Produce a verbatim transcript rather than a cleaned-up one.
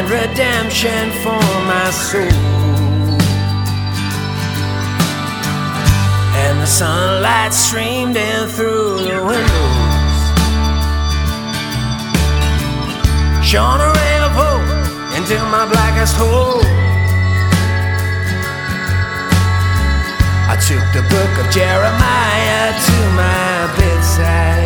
redemption for my soul. And the sunlight streamed in through the windows, shone a ray of hope into my blackest hole. I took the book of Jeremiah to my bedside,